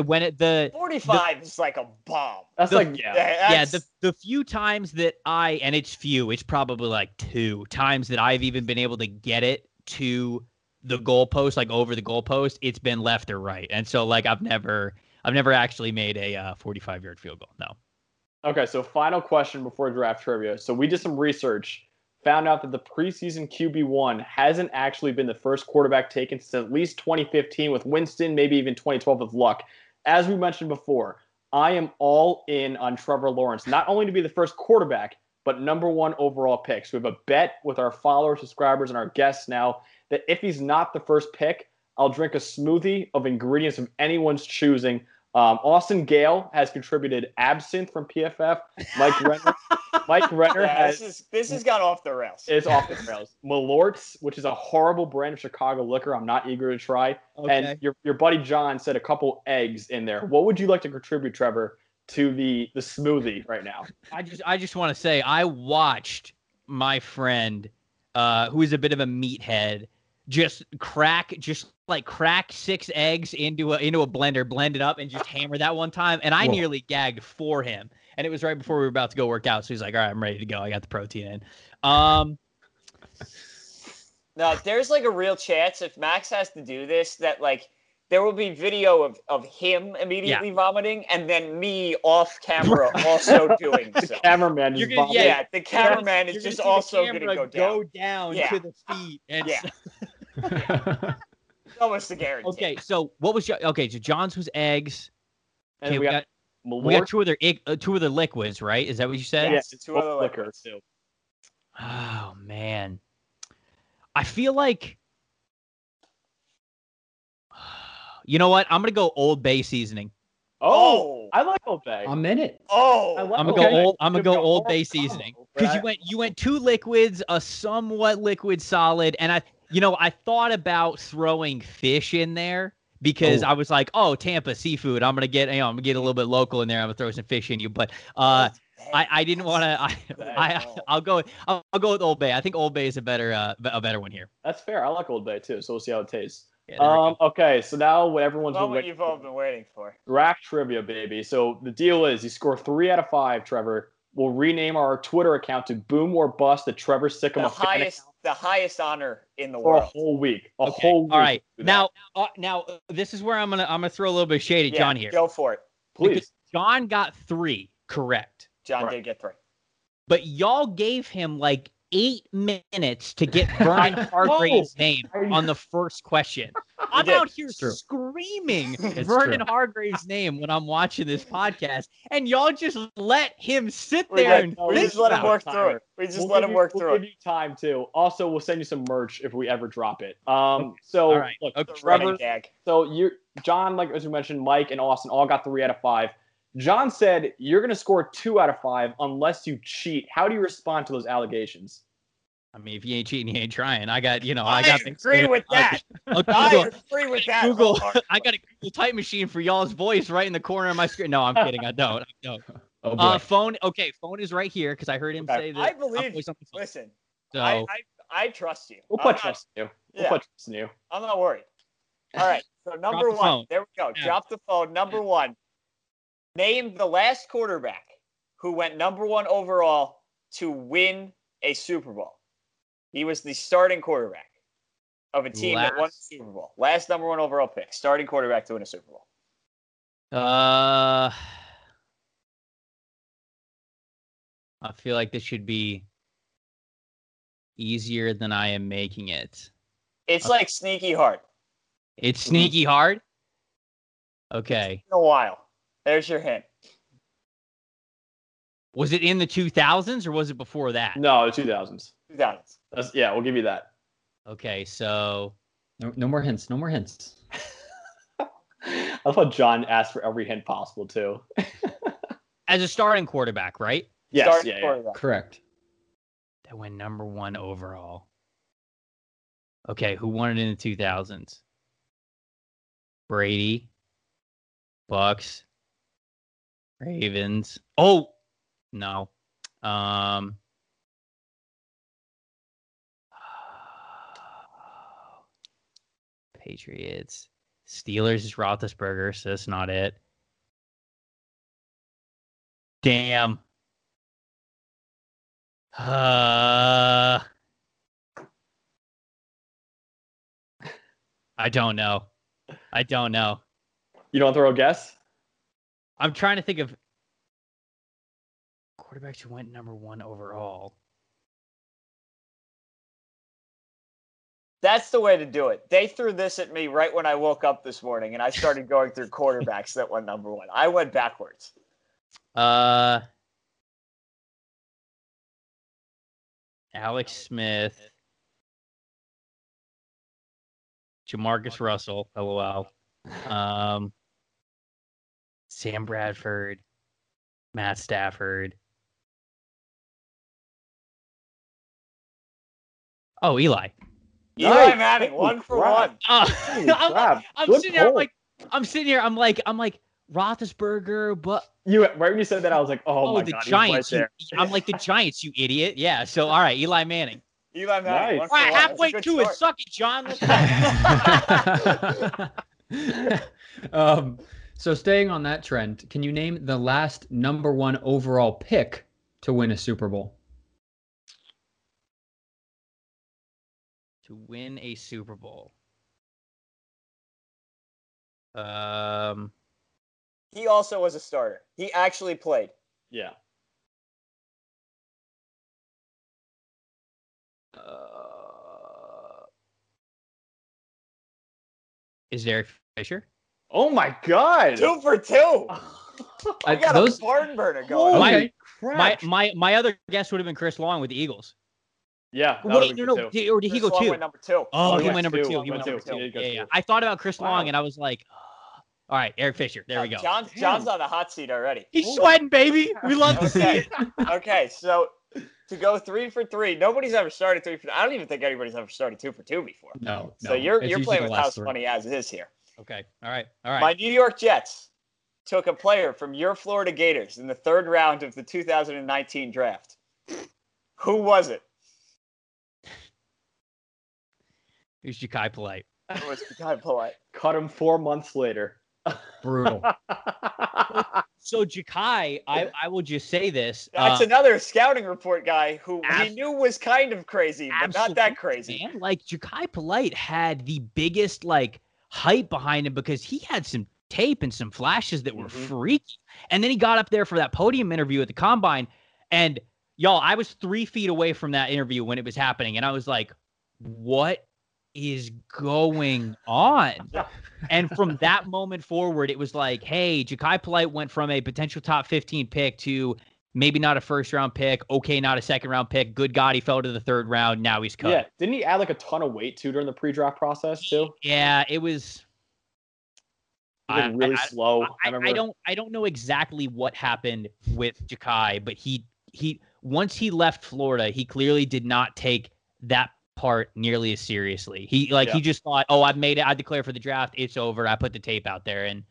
45 is like a bomb. That's the few times that it's probably like 2 times that I've even been able to get it to the goalpost, like over the goalpost, it's been left or right. And so like I've never actually made a 45-yard field goal. No. Okay, so final question before draft trivia. So we did some research, found out that the preseason QB1 hasn't actually been the first quarterback taken since at least 2015 with Winston, maybe even 2012 with Luck. As we mentioned before, I am all in on Trevor Lawrence, not only to be the first quarterback, but number 1 overall pick. So we have a bet with our followers, subscribers, and our guests now that if he's not the first pick, I'll drink a smoothie of ingredients of anyone's choosing. Austin Gale has contributed absinthe from PFF. Mike Renner has. This has gone off the rails. It's off the rails. Malort's, which is a horrible brand of Chicago liquor, I'm not eager to try. Okay. And your buddy John said a couple eggs in there. What would you like to contribute, Trevor, to the smoothie right now? I just want to say I watched my friend, who is a bit of a meathead, just crack 6 eggs into a blender, blend it up, and just hammer that one time. And I nearly gagged for him. And it was right before we were about to go work out. So he's like, all right, I'm ready to go. I got the protein in. Now, there's like a real chance if Max has to do this that like there will be video of him immediately vomiting and then me off camera also doing so. The cameraman is vomiting. Yeah, the cameraman is just also going to go down to the feet. And almost a guarantee. Okay, so what was so John's was eggs. And okay, we got two other liquids, right? Is that what you said? Yes, 2 other liquids too. Oh man, I feel like, you know what? I'm gonna go Old Bay seasoning. Oh, I like Old Bay. I'm in it. Oh, I'm gonna go Old Bay seasoning because you went 2 liquids, a somewhat liquid solid, and I thought about throwing fish in there because I was like, oh, Tampa seafood. I'm gonna get a little bit local in there. I'm gonna throw some fish in you, but I didn't want to. I'll go with Old Bay. I think Old Bay is a better one here. That's fair. I like Old Bay too. So we'll see how it tastes. Yeah, okay, so now what everyone's you've all been waiting for. Draft trivia, baby. So the deal is you score 3 out of 5, Trevor. We'll rename our Twitter account to Boom or Bust, the Trevor Sycamore. The highest honor in the world. For a whole week. A whole week. All right. Now this is where I'm gonna throw a little bit of shade at John here. Go for it. Please. Because John got 3 correct. John did get 3. But y'all gave him like 8 minutes to get Vernon Hargrave's name on the first question. I'm out here screaming Vernon Hargrave's name when I'm watching this podcast, and y'all just let him sit there we just let him work through it. We just let him work through it. We'll give you time too. Also, we'll send you some merch if we ever drop it. So all right. Look, Okay. Trevor. So John, like as we mentioned, Mike and Austin all got 3 out of 5. John said you're going to score 2 out of 5 unless you cheat. How do you respond to those allegations? I mean, if you ain't cheating, you ain't trying. I got agree with that. I agree with that. Google. I got a Google type machine for y'all's voice right in the corner of my screen. No, I'm kidding. I don't. Oh boy. Phone. Okay, phone is right here because I heard him say that. I believe. Listen, so I trust you. We'll put trust in you. We'll put trust in you. I'm not worried. All right. So number one. There we go. Yeah. Drop the phone. Number one. Name the last quarterback who went number 1 overall to win a Super Bowl. He was the starting quarterback of a team that won the Super Bowl. Last number 1 overall pick. Starting quarterback to win a Super Bowl. I feel like this should be easier than I am making it. It's like sneaky hard. It's sneaky hard? Okay. It's been a while. There's your hint. Was it in the 2000s or was it before that? No, the 2000s. 2000s. Yeah, we'll give you that. Okay, so no more hints. No more hints. I thought John asked for every hint possible too. As a starting quarterback, right? Yes, Correct. That went number 1 overall. Okay, who won it in the 2000s? Brady, Bucks, Ravens. Oh, no. Patriots. Steelers is Roethlisberger, so that's not it. Damn. I don't know. You don't throw a guess? I'm trying to think of quarterbacks who went number 1 overall. That's the way to do it. They threw this at me right when I woke up this morning, and I started going through quarterbacks that went number 1. I went backwards. Alex Smith, Jamarcus Russell, LOL. Sam Bradford, Matt Stafford. Oh, Eli. Eli Manning, 1 for 1. I'm sitting here. I'm like Roethlisberger, but right when you said that, I was like, my the God, Giants. Right I'm like the Giants, you idiot. Yeah. So all right, Eli Manning. Eli Manning. Nice. All right, halfway to it. Suck it, John. So staying on that trend, can you name the last number 1 overall pick to win a Super Bowl? To win a Super Bowl. He also was a starter. He actually played. Yeah. Is Derek Fisher? Oh my God! 2 for 2. I got a barn burner going. My other guess would have been Chris Long with the Eagles. Yeah. Or did he go 2? Went number 2. Oh, he went number 2. He went number 2. Yeah. I thought about Chris Long and I was like, all right, Eric Fisher. There we go. John's on the hot seat already. He's sweating, baby. We love to see it. Okay, so to go 3 for 3, nobody's ever started 3 for. I don't even think anybody's ever started 2 for 2 before. No. So you're playing with house money as is here. Okay. All right. My New York Jets took a player from your Florida Gators in the 3rd round of the 2019 draft. Who was it? It was Ja'Kai Polite. It was Ja'Kai Polite. Cut him 4 months later. Brutal. So Ja'Kai, I will just say this. That's another scouting report guy who he knew was kind of crazy, but not that crazy. Man. Like Ja'Kai Polite had the biggest hype behind him because he had some tape and some flashes that were freaky. And then he got up there for that podium interview at the Combine, and Y'all, I was 3 feet away from that interview when it was happening, and I was like, what is going on? And from that moment forward, it was like, hey, Jachai Polite went from a potential top 15 pick to maybe not a first-round pick, okay, not a second-round pick. Good God, he fell to the 3rd round. Now he's cut. Yeah, didn't he add like a ton of weight too during the pre-draft process too? Yeah, it was... Like really slow. I don't know exactly what happened with Jachai, but he once he left Florida, he clearly did not take that part nearly as seriously. He just thought, oh, I've made it. I declare for the draft. It's over. I put the tape out there, and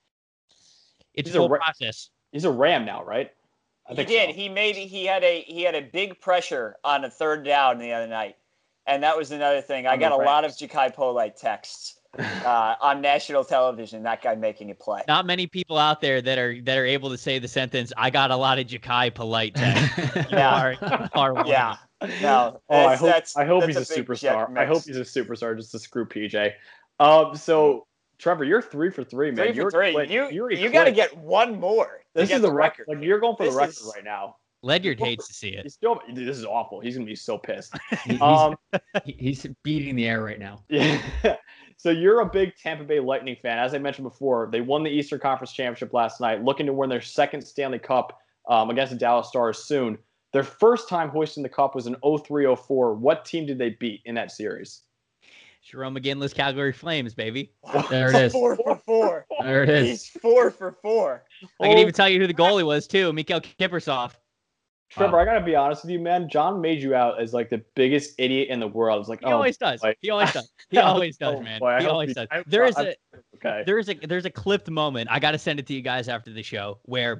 it's a whole process. He's a Ram now, right? He did. So. He had a big pressure on a 3rd down the other night, and that was another thing. I got a lot of Jachai Polite texts on national television. That guy making a play. Not many people out there that are able to say the sentence, "I got a lot of Jachai Polite texts." Yeah. No. I hope he's a superstar. I hope he's a superstar just to screw PJ. So Trevor, you're 3 for 3, man. 3 for 3. You got to get one more. This is the record. Like you're going for the record right now. Ledyard hates to see it. This is awful. He's gonna be so pissed. He's beating the air right now. Yeah. So you're a big Tampa Bay Lightning fan. As I mentioned before, they won the Eastern Conference Championship last night, looking to win their 2nd Stanley Cup against the Dallas Stars soon. Their first time hoisting the cup was in 03-04. What team did they beat in that series? Jerome McGinley's Calgary Flames, baby. There it is. 4 for 4. There it is. He's 4 for 4. I can even tell you who the goalie was, too. Mikhail Kiprusoff. Trevor, I gotta be honest with you, man. John made you out as like the biggest idiot in the world. It's like he always does. He always does. He always does, man. He always does. There's a clipped moment. I gotta send it to you guys after the show where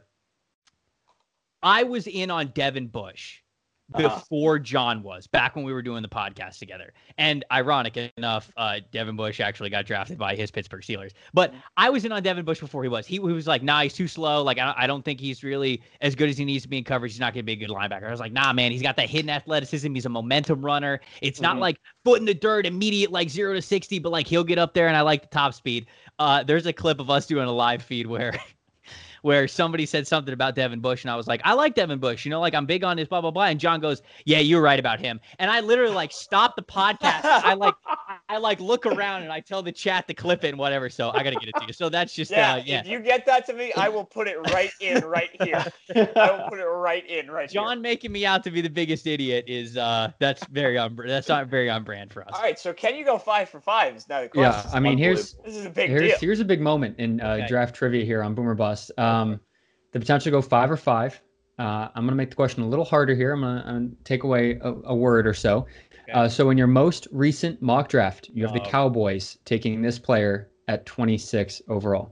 I was in on Devin Bush before John was, back when we were doing the podcast together. And ironic enough, Devin Bush actually got drafted by his Pittsburgh Steelers. But I was in on Devin Bush before he was. He was like, nah, he's too slow. Like, I don't think he's really as good as he needs to be in coverage. He's not going to be a good linebacker. I was like, nah, man, he's got that hidden athleticism. He's a momentum runner. It's not like foot in the dirt, immediate, like 0 to 60, but like he'll get up there, and I like the top speed. There's a clip of us doing a live feed where somebody said something about Devin Bush, and I was like, I like Devin Bush, like I'm big on his blah, blah, blah. And John goes, yeah, you're right about him. And I literally like stopped the podcast. I look around and I tell the chat to clip it and whatever. So I got to get it to you. So that's just, If you get that to me, I will put it right in right here. I will put it right in right here. John making me out to be the biggest idiot is, that's not very on brand for us. All right. So can you go 5 for 5 is now the question. Yeah. I mean, this is a big deal. Here's a big moment in draft trivia here on Boomer Bust. The potential to go 5 or 5. I'm going to make the question a little harder here. I'm going to take away a word or so. Okay. So in your most recent mock draft, you have the Cowboys taking this player at 26 overall.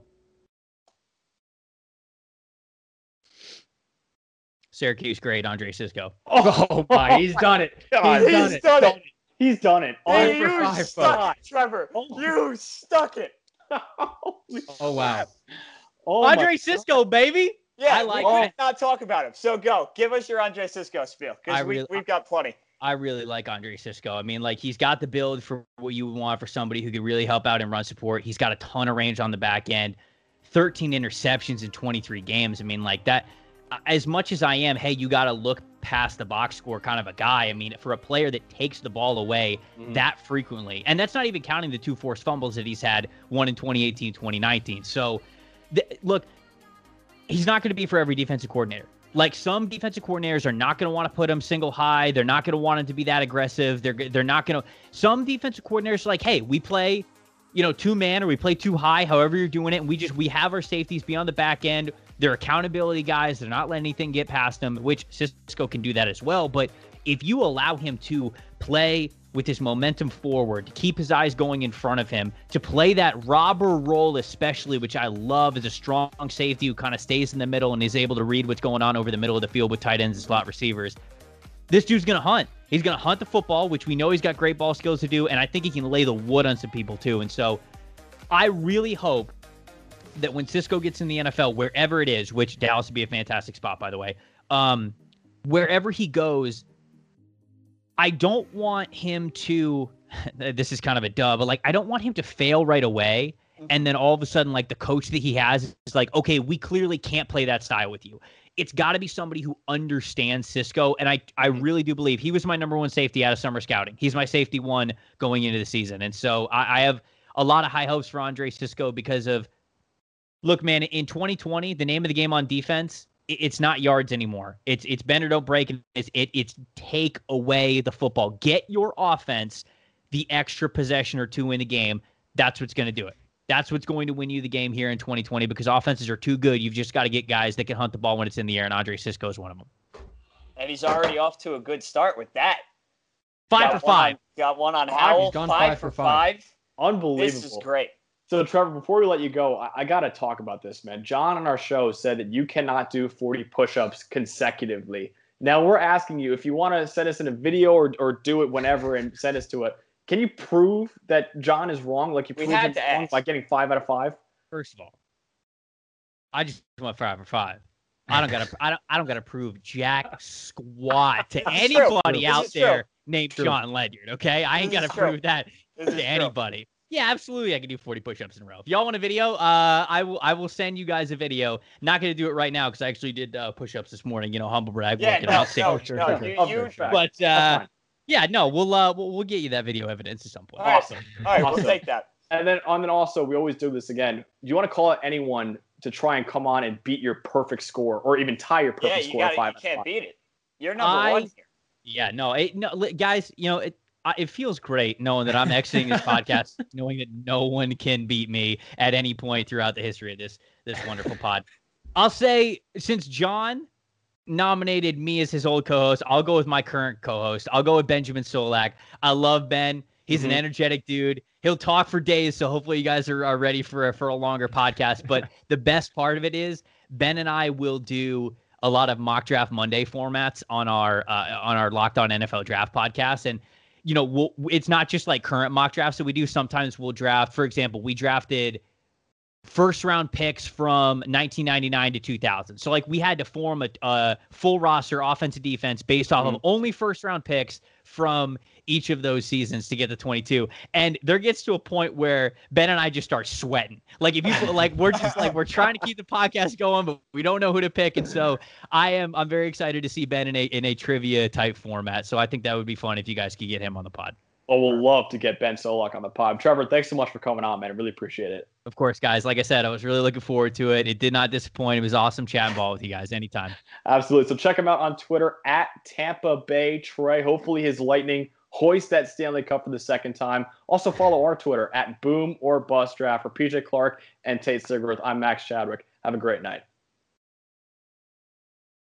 Syracuse grade, Andre Cisco. Oh my, he's done it. He's done it. Hey, you stuck it, Trevor. You stuck it. Oh, wow. Andre Cisco, baby. Yeah, we could not talk about him. So go. Give us your Andre Cisco spiel, because we've got plenty. I really like Andre Cisco. I mean, like, he's got the build for what you would want for somebody who could really help out in run support. He's got a ton of range on the back end, 13 interceptions in 23 games. I mean, like that, as much as I am, hey, you got to look past the box score kind of a guy. I mean, for a player that takes the ball away that frequently, and that's not even counting the 2 forced fumbles that he's had, one in 2018, 2019. So, look, he's not going to be for every defensive coordinator. Like, some defensive coordinators are not going to want to put him single high. They're not going to want him to be that aggressive. They're not going to. Some defensive coordinators are like, hey, we play, 2-man, or we play 2 high, however you're doing it. And we have our safeties beyond the back end. They're accountability guys. They're not letting anything get past them, which Cisco can do that as well. But if you allow him to play with his momentum forward, to keep his eyes going in front of him, to play that robber role especially, which I love, as a strong safety who kind of stays in the middle and is able to read what's going on over the middle of the field with tight ends and slot receivers. This dude's going to hunt. He's going to hunt the football, which we know he's got great ball skills to do, and I think he can lay the wood on some people too. And so I really hope that when Cisco gets in the NFL, wherever it is, which Dallas would be a fantastic spot, by the way, wherever he goes, I don't want him to, this is kind of a duh, but like, I don't want him to fail right away. And then all of a sudden, like, the coach that he has is like, okay, we clearly can't play that style with you. it's got to be somebody who understands Cisco. And I really do believe he was my number one safety out of summer scouting. He's my safety one going into the season. And so I have a lot of high hopes for Andre Cisco because of, look, man, in 2020, the name of the game on defense, it's not yards anymore. It's bend or don't break. And it's take away the football. Get your offense the extra possession or two in the game. That's what's going to do it. That's what's going to win you the game here in 2020 because offenses are too good. You've just got to get guys that can hunt the ball when it's in the air, and Andre Cisco is one of them. And he's already off to a good start with that. 5 for 5. Got one on Howell. He's gone 5 for 5. Unbelievable. This is great. So, Trevor, before we let you go, I got to talk about this, man. John on our show said that you cannot do 40 push-ups consecutively. Now, we're asking you, if you want to send us in a video or do it whenever and send us to it, can you prove that John is wrong? Like you proved him wrong by getting 5 out of 5? First of all, I just went 5 for 5. I don't gotta prove jack squat to anybody out there named Sean Ledyard. Okay, I ain't gotta prove that to anybody. Yeah, absolutely. I can do 40 push-ups in a row. If y'all want a video, I will send you guys a video. Not gonna do it right now because I actually did push-ups this morning. Humble brag. But yeah, no, we'll get you that video evidence at some point. Awesome. All right, we'll take that. And then also, we always do this again. Do you want to call out anyone to try and come on and beat your perfect score or even tie your perfect score? You can't beat it. You're number one here. Yeah, no, guys, it feels great knowing that I'm exiting this podcast, knowing that no one can beat me at any point throughout the history of this wonderful pod. I'll say, since John nominated me as his old co-host, I'll go with my current co-host. I'll go with Benjamin Solak. I love Ben. He's an energetic dude. He'll talk for days, so hopefully you guys are ready for a longer podcast. But the best part of it is Ben and I will do a lot of mock draft Monday formats on our Locked On NFL Draft podcast, and it's not just like current mock drafts that we do. Sometimes we'll draft. For example, we drafted first round picks from 1999 to 2000. So like we had to form a full roster offense and defense based off of only first round picks from each of those seasons to get the 22. And there gets to a point where Ben and I just start sweating. Like if you like, we're just like, we're trying to keep the podcast going, but we don't know who to pick. And so I'm very excited to see Ben in a trivia type format. So I think that would be fun if you guys could get him on the pod. Oh, we'll love to get Ben Solak on the pod. Trevor, thanks so much for coming on, man. I really appreciate it. Of course, guys. Like I said, I was really looking forward to it. It did not disappoint. It was awesome chatting ball with you guys anytime. Absolutely. So check him out on Twitter at Tampa Bay Trey. Hopefully his Lightning hoist that Stanley Cup for the second time. Also follow our Twitter at Boom or Bust Draft. For PJ Clark and Tate Sigurth, I'm Max Chadwick. Have a great night.